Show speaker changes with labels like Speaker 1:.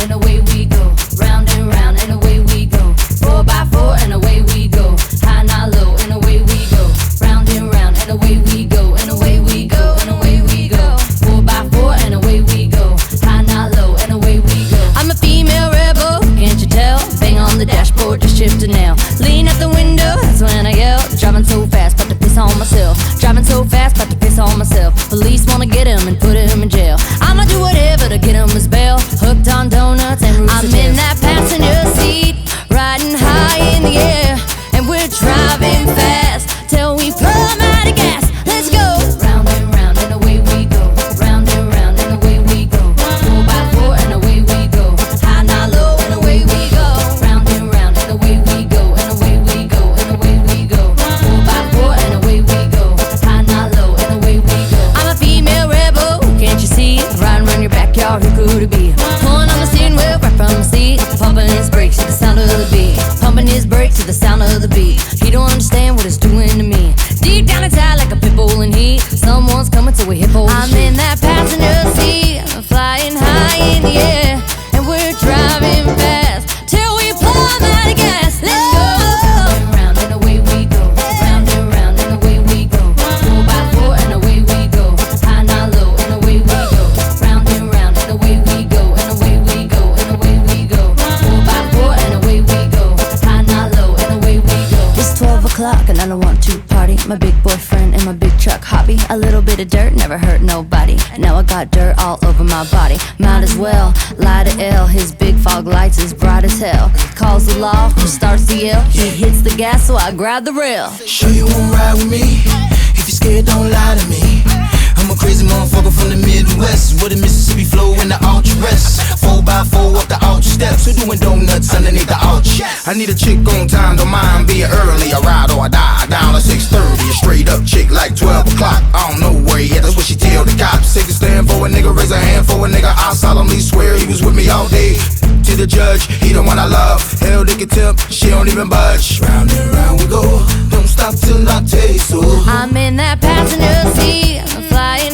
Speaker 1: and away we go. Round and round, and away we go. 4x4, and away we go. High, not low, and away we go. Round and round, and away we go. And away we go, and away we go. 4x4, and away we go. High, not low, and away we go. I'm a female rebel, can't you tell? Bang on the dashboard, just shift a nail. Lean out the window, that's when I yell. Driving so fast, about to piss on myself. Driving so fast, about to piss on myself. Police wanna get him and put him in jail. I'ma do whatever to get him his bail. Hooked on donuts and roots. I'm in that passenger seat, riding high in the air, and we're driving fast till we plumb out of gas. Let's go. Round and round, and away we go. Round and round, and away we go. 4x4, and away we go. High, not low, and away we go. Round and round, and away we go. And away we go, and away we go. 4x4, and away we go. High, not low, and away we go. I'm a female rebel, can't you see? Riding around your backyard, who could it be? Pulling on the steering wheel right from the seat, pumping his brakes to the sound of the beat. Pumping his brakes to the sound of the beat. He don't understand what it's doing to me. Deep down inside like a pit bull in heat. Someone's coming to a hip hole. I'm in that passenger seat, flying high in the air, and we're driving fast till we plumb out of gas. Let's go. Round and round, and away we go. Round and round, and away we go. 4x4, and away we go. High, not low, and away we go. Round and round, and away we go. And away we go, and away we go. 4x4, and away we go. High, not low, and away we go. It's 12 o'clock and I don't want to party. My big boyfriend and my big truck hobby. A little bit of dirt never hurt nobody. Now I got dirt all over my body. Might as well lie to L. His big fog lights is bright as hell. Calls the law, who starts the yell. He hits the gas, so I grab the rail.
Speaker 2: Sure you won't ride with me? If you're scared, don't lie to me. I'm a crazy motherfucker from the Midwest, with a Mississippi flow in the ultra rest. 4x4 up the ultra steps, who doing donuts underneath the arch? I need a chick on time, don't mind being early. I ride or I die, down at 6:30. A straight up chick like 12 o'clock. I don't know where he at, that's what she tell the cops. Take a stand for a nigga, raise a hand for a nigga. I solemnly swear he was with me all day. To the judge, he the one I love. Hell, they can tip, she don't even budge. Round and round we go, don't stop till I taste so.
Speaker 1: I'm in that passenger seat, flying